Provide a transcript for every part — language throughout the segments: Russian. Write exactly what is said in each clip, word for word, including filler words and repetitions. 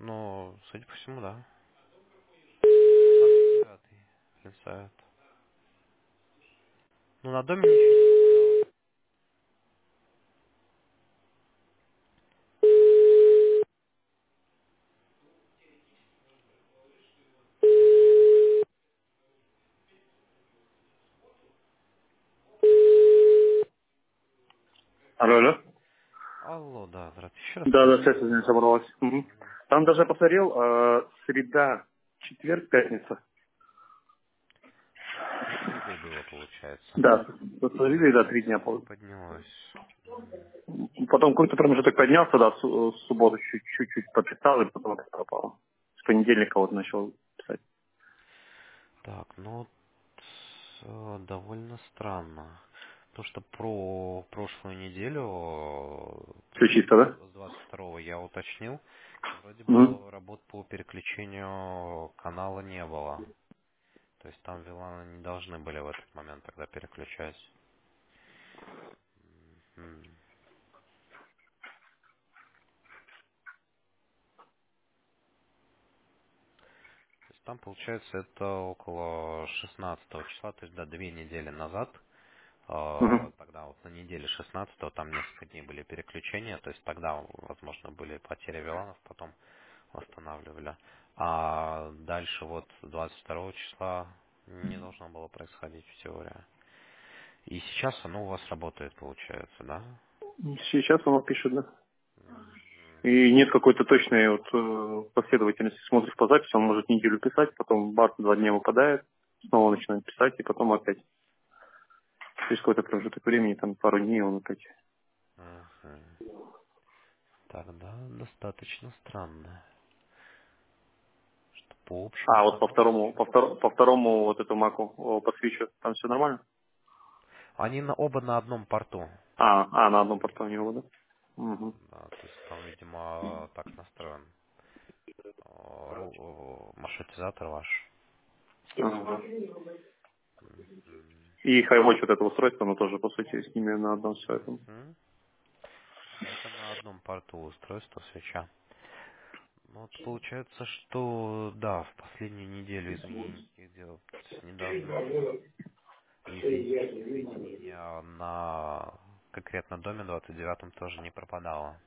Ну, судя по всему, да. двадцать девятый. Инсайт. Ну, на доме ничего не пропадало. Алло, алло. Алло, да, здравствуйте. Еще раз Да, да, связь повторите. не собралась. Мгм. Там даже я посмотрел, э, среда, четверг, пятница. Со среды было, получается. Да, посмотрели, да, три дня. Поднялось, пол- поднялось. М, Потом какой-то промежуток поднялся, да, в су- в субботу чуть- чуть-чуть пописал, и потом опять пропало. С понедельника вот начал писать. Так, ну, вот, э, довольно странно. То, что про прошлую неделю, э, Все чисто, да? с двадцать второго я уточнил, вроде Мгм. бы работ по переключению канала не было. То есть там Вилана не должны были в этот момент тогда переключать. Мгм. То есть там, получается, это около шестнадцатого числа, то есть, да, две недели назад. э, Мгм. Тогда вот на неделе шестнадцатого там несколько дней были переключения, то есть тогда, возможно, были потери Виланов, потом восстанавливали. А дальше вот двадцать второго числа не должно было происходить в теории. И сейчас оно у вас работает, получается, да? Сейчас оно пишет, да. Мгм. И нет какой-то точной вот, э, последовательности. Смотришь по записи, он может неделю писать, потом бар два дня выпадает, снова начинает писать, и потом опять. Через какой-то промежуток времени, там пару дней он опять. Мгм. Тогда достаточно странно, что по общему А вот по каналу второму, сейчас... по, втор- по второму вот этому маку, о, по свечу, там все нормально? Они на, оба на одном порту. А, а, на одном порту у него, да? Угу. Да, то есть там, видимо, так настроен э, ру- э, маршрутизатор ваш. Ага. Мгм. И хайвотч вот это устройство, оно тоже, по сути, с ними на одном все этом. Мгм. Да, это на одном порту устройство свеча. Ну, вот получается, что да, в последнюю неделю изменений никаких делать не должны было. Если здесь соединение на конкретно доме двадцать девятом тоже не пропадало.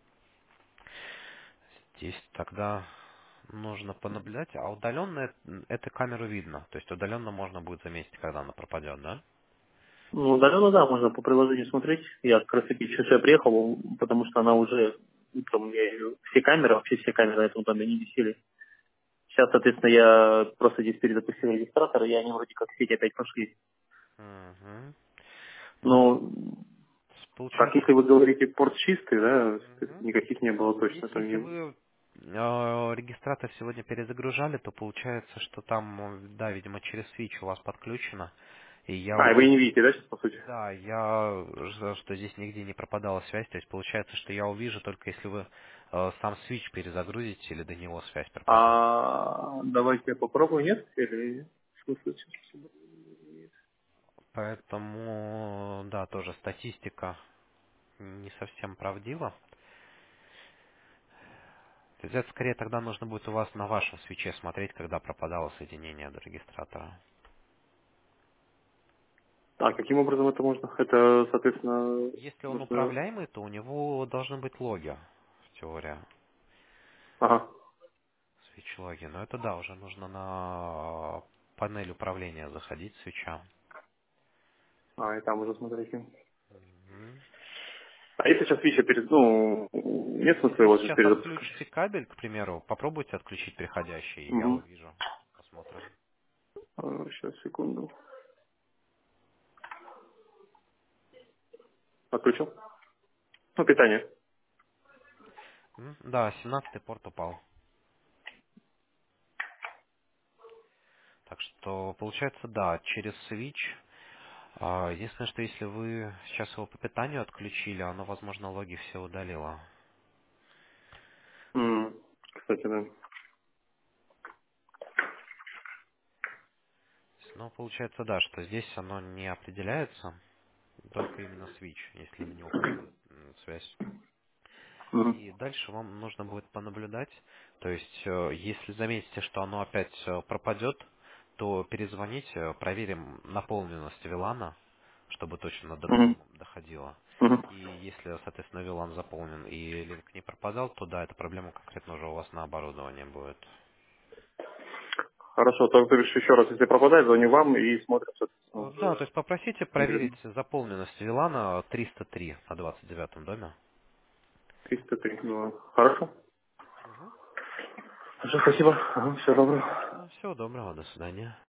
Здесь тогда нужно понаблюдать, а удаленно эту камеру видно. То есть удаленно можно будет заметить, когда она пропадет, да? Ну, удаленно, да, можно по приложению смотреть. Я как раз таки сейчас я приехал, потому что она уже, утром у меня её- все камеры, вообще все камеры на этом доме не висели. Сейчас, соответственно, я просто здесь перезапустил регистратор, и они вроде как в сеть опять пошли. Угу. Ну, Но, так, получается, если вы говорите порт чистый, да, мгм. никаких не было Ну, точно если, там если не... вы э, регистратор сегодня перезагружали, то получается, что там, э, да, видимо, через свич у вас подключено. И я А, и вы не увижу, видите, да, сейчас, по сути? да, я ж- что здесь нигде не пропадала связь, то есть получается, что я увижу только если вы э, сам свич перезагрузите или до него связь пропадет. А давайте я попробую, нет? Или... в смысле, сейчас? Поэтому, да, тоже статистика не совсем правдива. То есть это скорее тогда нужно будет у вас на вашем свече смотреть, когда пропадало соединение до регистратора. А каким образом это можно? Это, соответственно, Если он нужно... управляемый, то у него должны быть логи в теории. Ага. Свич-логи. Но это да, уже нужно на панель управления заходить свеча. А, и там уже смотрите. Мгм. А если сейчас Вича перед... Ну, нет смысла Если вы его же сейчас перезапускать? отключите кабель, к примеру, попробуйте отключить приходящий, и я Угу. увижу. Посмотрим. Сейчас, секунду. Отключил? Ну, питание. М, Да, семнадцатый порт упал. Так что, получается, да, через свич. А, единственное, что если вы сейчас его по питанию отключили, оно, возможно, логи все удалило. М, Кстати, да. Ну, получается, да, что здесь оно не определяется, только именно switch, если на него пропадет м, связь. Мгм. И дальше вам нужно будет понаблюдать. То есть, э, если заметите, что оно опять э, пропадет, то перезвоните, проверим наполненность вилана, чтобы точно до Мгм. минимума доходило. Мгм. И если, соответственно, вилан заполнен и линк не пропадал, то да, эта проблема конкретно уже у вас на оборудовании будет. Хорошо, то, то бишь еще раз, если пропадает, звоню вам и смотрим, соответственно, Э, Да, то уже есть попросите проверить конкретно. заполненность вилана триста три на двадцать девятом доме. триста три. Ну, хорошо. Угу. Хорошо, спасибо. Ага, всего доброго. Всего доброго, до свидания.